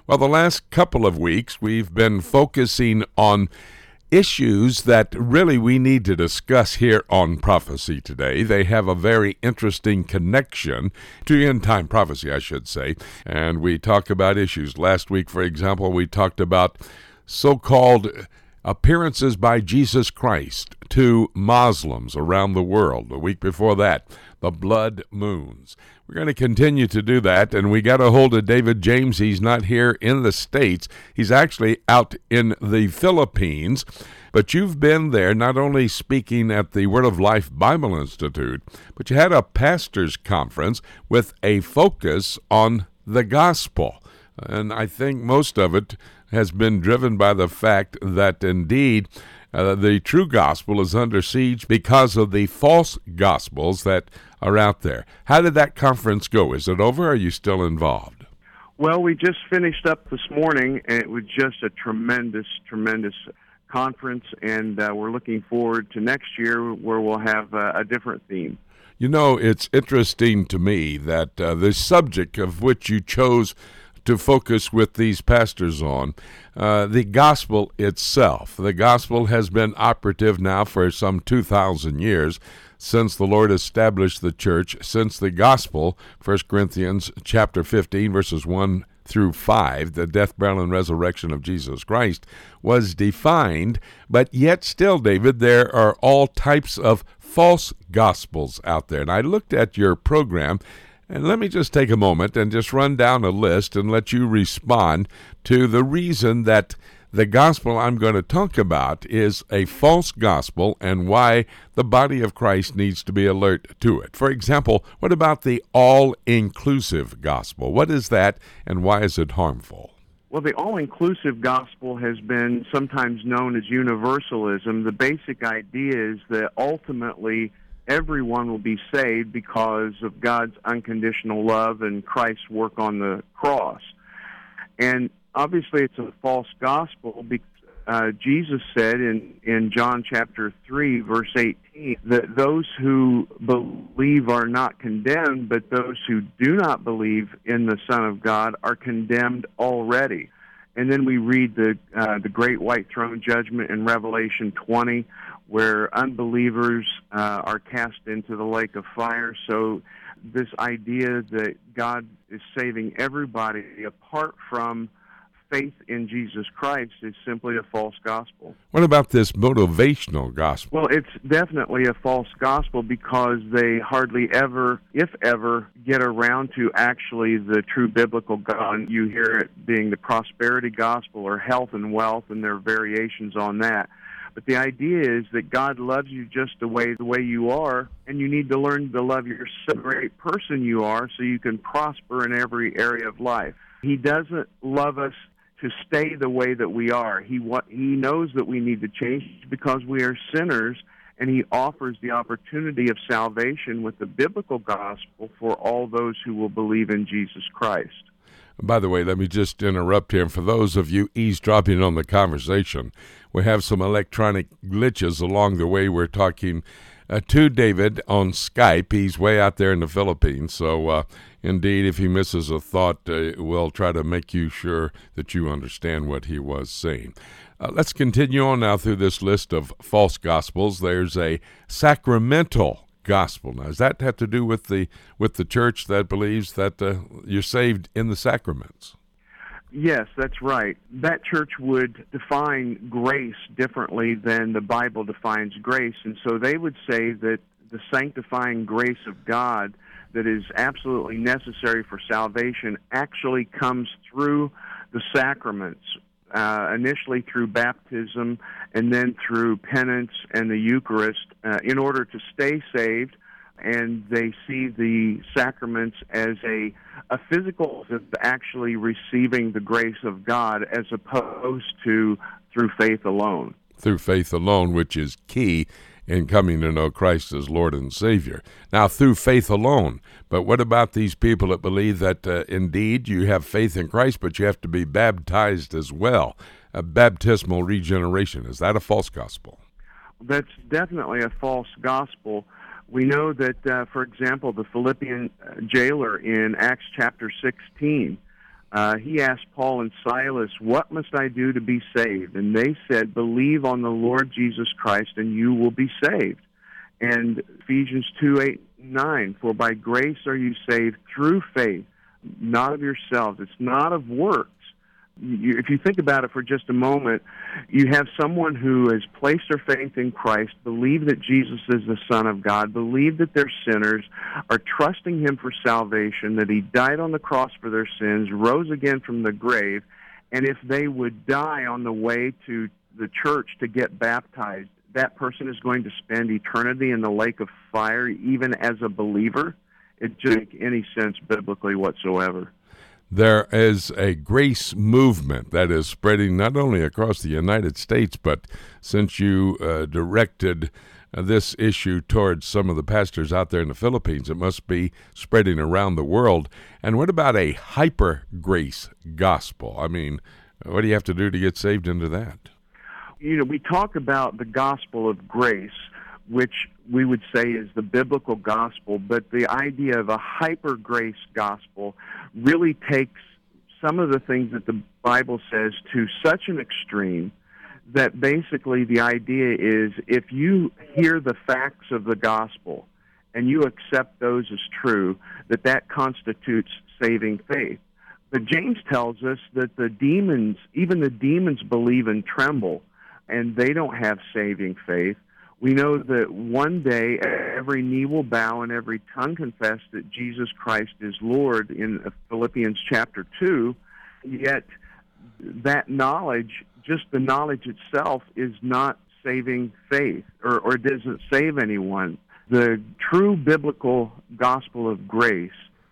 Well, the last couple of weeks, we've been focusing on issues that really we need to discuss here on Prophecy Today. They have a very interesting connection to end-time prophecy, I should say. And we talk about issues. Last week, for example, we talked about so-called appearances by Jesus Christ to Muslims around the world. The week before that, the blood moons. We're going to continue to do that, and we got a hold of David James. He's not here in the States. He's actually out in the Philippines. But you've been there not only speaking at the Word of Life Bible Institute, but you had a pastor's conference with a focus on the gospel. And I think most of it has been driven by the fact that indeed the true gospel is under siege because of the false gospels that are out there. How did that conference go? Is it over, or are you still involved? Well, we just finished up this morning, and it was just a tremendous conference, and we're looking forward to next year where we'll have a different theme. You know, it's interesting to me that the subject of which you chose to focus with these pastors on, the gospel itself. The gospel has been operative now for some 2,000 years since the Lord established the church, since the gospel, 1 Corinthians chapter 15, verses 1 through 5, the death, burial, and resurrection of Jesus Christ, was defined. But yet still, David, there are all types of false gospels out there. And I looked at your program, and let me just take a moment and just run down a list and let you respond to the reason that the gospel I'm going to talk about is a false gospel and why the body of Christ needs to be alert to it. For example, what about the all-inclusive gospel? What is that, and why is it harmful? Well, the all-inclusive gospel has been sometimes known as universalism. The basic idea is that ultimately everyone will be saved because of God's unconditional love and Christ's work on the cross. And obviously it's a false gospel because Jesus said in John chapter 3, verse 18, that those who believe are not condemned, but those who do not believe in the Son of God are condemned already. And then we read the great white throne judgment in Revelation 20, where unbelievers are cast into the lake of fire. So this idea that God is saving everybody apart from faith in Jesus Christ is simply a false gospel. What about this motivational gospel? Well, it's definitely a false gospel because they hardly ever, if ever, get around to actually the true biblical God. You hear it being the prosperity gospel or health and wealth, and there are variations on that. But the idea is that God loves you just the way you are, and you need to learn to love yourself, the great person you are, so you can prosper in every area of life. He doesn't love us to stay the way that we are. He knows that we need to change because we are sinners, and He offers the opportunity of salvation with the biblical gospel for all those who will believe in Jesus Christ. By the way, let me just interrupt here. For those of you eavesdropping on the conversation, we have some electronic glitches along the way. We're talking to David on Skype. He's way out there in the Philippines. So, indeed, if he misses a thought, we'll try to make you sure that you understand what he was saying. Let's continue on now through this list of false gospels. There's a sacramental gospel. Now, does that have to do with the church that believes that you're saved in the sacraments? Yes, that's right. That church would define grace differently than the Bible defines grace, and so they would say that the sanctifying grace of God that is absolutely necessary for salvation actually comes through the sacraments, initially through baptism and then through penance and the Eucharist in order to stay saved. And they see the sacraments as a physical of actually receiving the grace of God as opposed to through faith alone. Through faith alone, which is key in coming to know Christ as Lord and Savior. Now, through faith alone. But what about these people that believe that indeed you have faith in Christ, but you have to be baptized as well? A baptismal regeneration. Is that a false gospel? That's definitely a false gospel. We know that, for example, the Philippian jailer in Acts chapter 16, he asked Paul and Silas, "What must I do to be saved?" And they said, "Believe on the Lord Jesus Christ, and you will be saved." And Ephesians 2:8-9, "For by grace are you saved through faith, not of yourselves." It's not of works. If you think about it for just a moment, you have someone who has placed their faith in Christ, believe that Jesus is the Son of God, believe that they're sinners, are trusting Him for salvation, that He died on the cross for their sins, rose again from the grave, and if they would die on the way to the church to get baptized, that person is going to spend eternity in the lake of fire, even as a believer. It doesn't make any sense biblically whatsoever. There is a grace movement that is spreading not only across the United States, but since you directed this issue towards some of the pastors out there in the Philippines, it must be spreading around the world. And what about a hyper grace gospel? I mean, what do you have to do to get saved into that? You know, we talk about the gospel of grace, which we would say is the biblical gospel, but the idea of a hyper grace gospel really takes some of the things that the Bible says to such an extreme that basically the idea is if you hear the facts of the gospel and you accept those as true, that constitutes saving faith. But James tells us that the demons, even the demons believe and tremble, and they don't have saving faith. We know that one day every knee will bow and every tongue confess that Jesus Christ is Lord in Philippians chapter 2, yet that knowledge, just the knowledge itself, is not saving faith or doesn't save anyone. The true biblical gospel of grace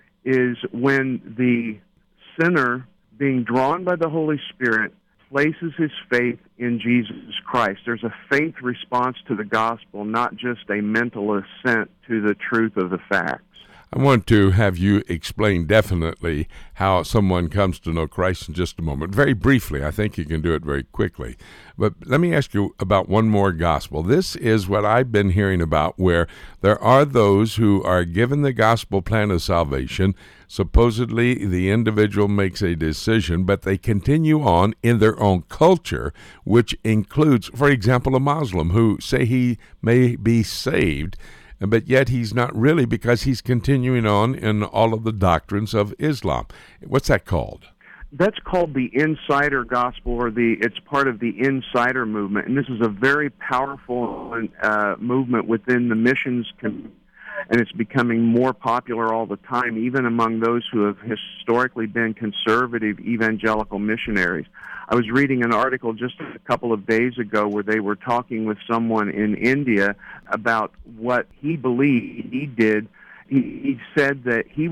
is when the sinner, being drawn by the Holy Spirit, places his faith in Jesus Christ. There's a faith response to the gospel, not just a mental assent to the truth of the facts. I want to have you explain definitely how someone comes to know Christ in just a moment. Very briefly, I think you can do it very quickly. But let me ask you about one more gospel. This is what I've been hearing about, where there are those who are given the gospel plan of salvation. Supposedly, the individual makes a decision, but they continue on in their own culture, which includes, for example, a Muslim who say he may be saved, but yet he's not really, because he's continuing on in all of the doctrines of Islam. What's that called? That's called the insider gospel, or it's part of the insider movement. And this is a very powerful movement within the missions community, and it's becoming more popular all the time, even among those who have historically been conservative evangelical missionaries. I was reading an article just a couple of days ago where they were talking with someone in India about what he believed he did. He said that he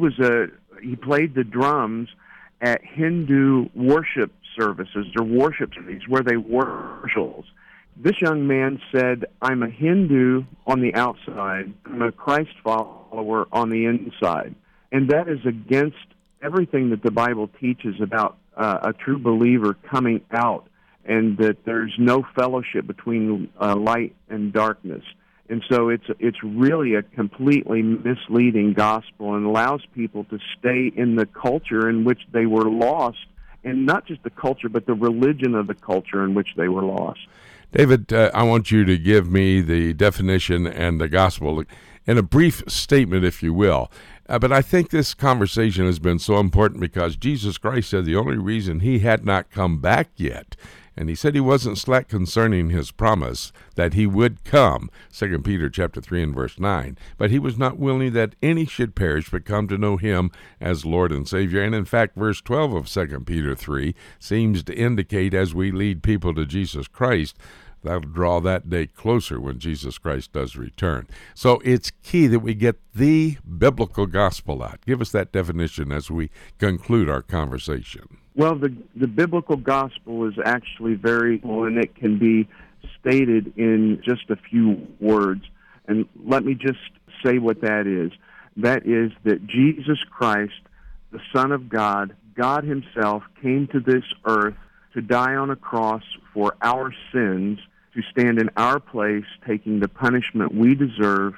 played the drums at Hindu worship services or worship services where they worship. This young man said, "I'm a Hindu on the outside, I'm a Christ follower on the inside." And that is against everything that the Bible teaches about a true believer coming out, and that there's no fellowship between light and darkness. And so it's really a completely misleading gospel, and allows people to stay in the culture in which they were lost, and not just the culture, but the religion of the culture in which they were lost. David, I want you to give me the definition and the gospel in a brief statement, if you will. But I think this conversation has been so important because Jesus Christ said the only reason he had not come back yet, and he said he wasn't slack concerning his promise that he would come, 2 Peter chapter 3 and verse 9, but he was not willing that any should perish but come to know him as Lord and Savior. And in fact, verse 12 of 2 Peter 3 seems to indicate, as we lead people to Jesus Christ, that'll draw that day closer when Jesus Christ does return. So it's key that we get the biblical gospel out. Give us that definition as we conclude our conversation. Well, the biblical gospel is actually very simple, and it can be stated in just a few words. And let me just say what that is. That is that Jesus Christ, the Son of God, God himself, came to this earth to die on a cross for our sins, to stand in our place, taking the punishment we deserve,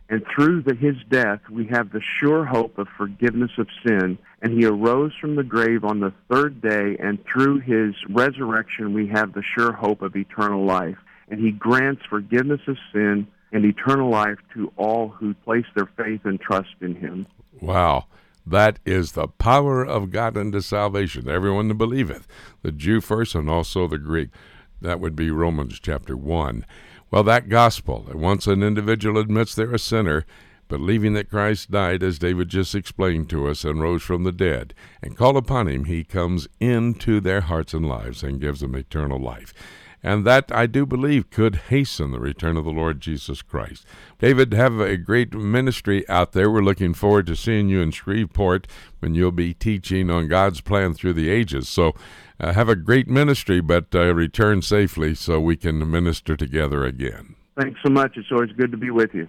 And through his death, we have the sure hope of forgiveness of sin. And he arose from the grave on the third day, and through his resurrection, we have the sure hope of eternal life. And he grants forgiveness of sin and eternal life to all who place their faith and trust in him. Wow. That is the power of God unto salvation. Everyone that believeth, the Jew first and also the Greek. That would be Romans chapter 1. Well, that gospel, once an individual admits they're a sinner, believing that Christ died, as David just explained to us, and rose from the dead, and call upon him, he comes into their hearts and lives and gives them eternal life. And that, I do believe, could hasten the return of the Lord Jesus Christ. David, have a great ministry out there. We're looking forward to seeing you in Shreveport when you'll be teaching on God's plan through the ages. So have a great ministry, but return safely so we can minister together again. Thanks so much. It's always good to be with you.